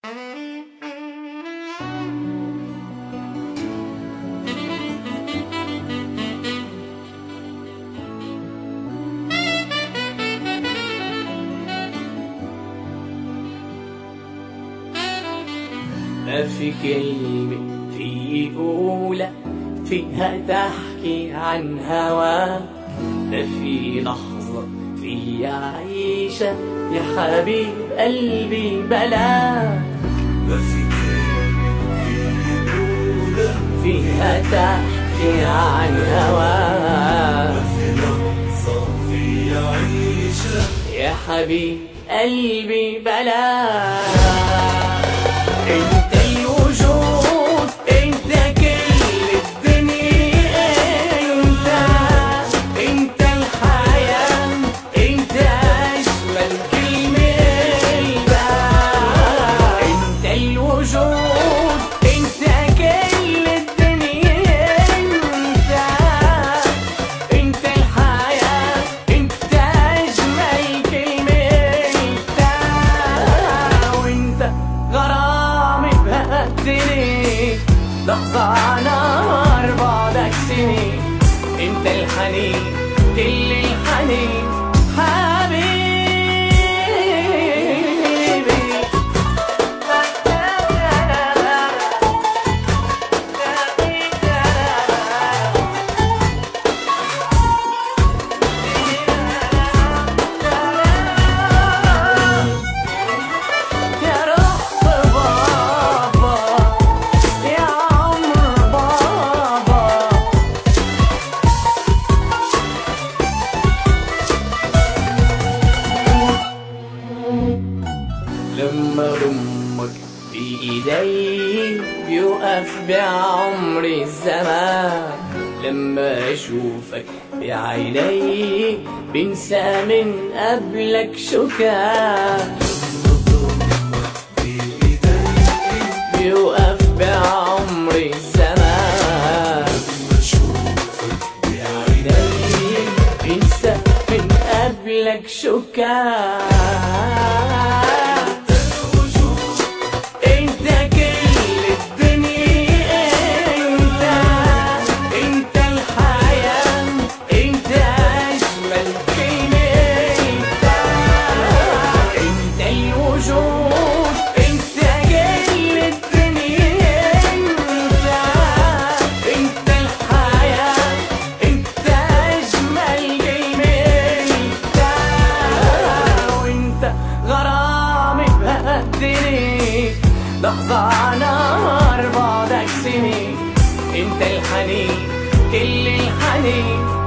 ما في كلمة في أولى فيها تحكي عن هواك، ما في لحظة في عيشة يا حبيب قلبي بلاك. ما في كلمة في أولى فيها تحكي عن هواك، ما في لحظة في عيشة يا حبيب قلبي بلاك. انت الوجود، انت كل الدنيا، انت الحياة، انت اجمل كلمة قلبك. انت الوجود، انت كل الدنيا، انت الحياة، انت اجمل كلمة قلبك. وانت غرامي بهالدنيا، لحظة نهار بعدك سنين، انت الحنين كل الحنين حبيبي. يا روح بابا، يا عمر بابا، لما ضمك بإيدي بيوقف بعمري الزمان، لما أشوفك بعيني بنسى من قبلك شكاك. بيوقف بعمري الزمان، بنسى من قبلك شكاك. انت كل الدنيا، انت الحياة، انت اجمل كلمة قلبك. انت الوجود، انت كل الدنيا، انت الحياة، انت اجمل كلمة قلبك. وانت غرامي بهالدنيا، لحظة نهار بعدك سنين، انت الحنين كل الحنين